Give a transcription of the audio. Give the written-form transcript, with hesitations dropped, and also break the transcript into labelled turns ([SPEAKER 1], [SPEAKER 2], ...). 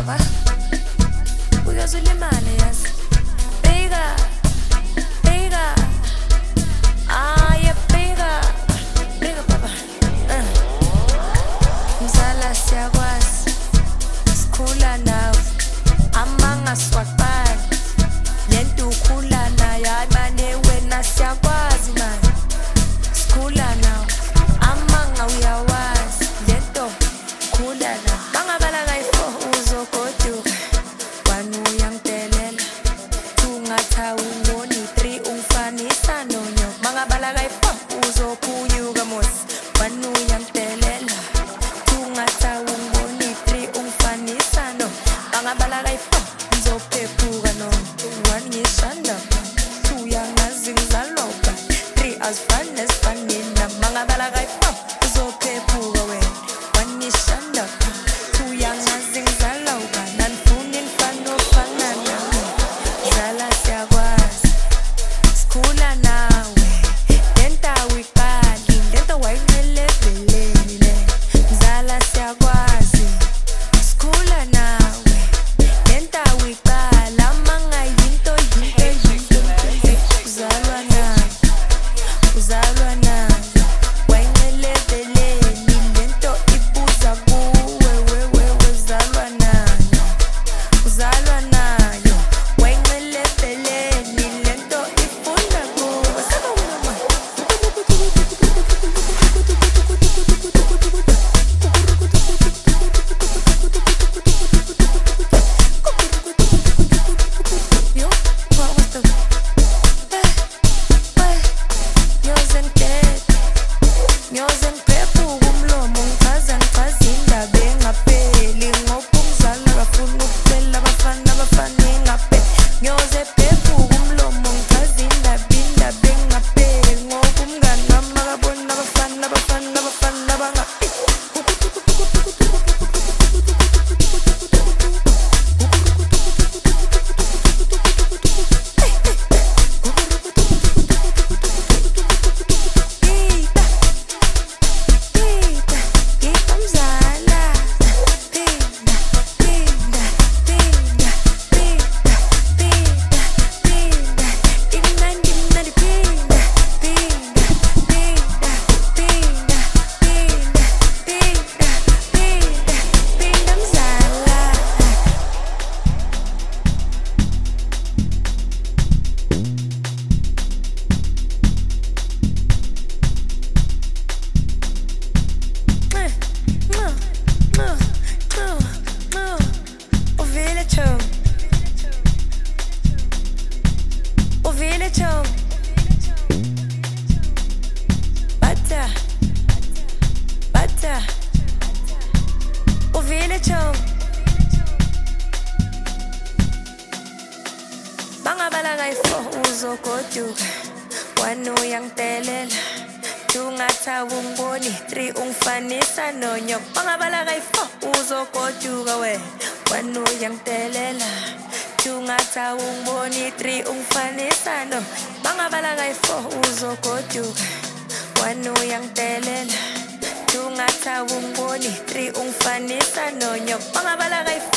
[SPEAKER 1] baba uyozulimane yazi bigger bigger yeah bigger bigger baba mzala siyakwazi sikhula nawe amanga swakbani lento ukhula nayo mane wena siyakwazi manje sikhula nawe amanga uyawazi lento khula na bangabala kayifo uzogoduka wanu uyangdelela tungatha ungoni 3 ungfanisa nonyo bangabala kayifo uzophunyuka mosi wanu uyangdelela tungatha ungoni 3 ungfanisa no bangabala kayifo uzophephuka no one ngishanda uyangazi ngizaloba 3 as fun as fanina bangabala kayifo uzophephuka wena one ngishanda uyangazi ngizaloba nanifuna imfano fana nawe zala siyakwazi sikhula nawe lenta wiqali lento wayinqelebeleni le zala siyakwazi sikhula nawe lenta wiqala mangayinto uzalwa nayo uzalwa nayo wayinqelebeleni lento ibuza kuwe wewe uzalwa nayo uzalwa nayo wayinqelebeleni lento ifunda kuwe sakawena yo what was the Nyozen pepu umlomo ngichaza indaba engapheli ngoba umzala akafuna ukuphela abafana engapheli nyoze pepu umlomo ngichaza indaba engapheli ngoba umngani wami akabona abafana bangabala kayifo uzogoduka wanu uyangdelela tungatha ungoni 3 ungfanisa nonyo bangabala kayifo uzogoduka we wanu uyangdelela tungatha ungoni 3 ungfanisa no bangabala kayifo uzogoduka wanu uyangdelela tungatha ungoni 3 ungfanisa nonyo bangabala kayifo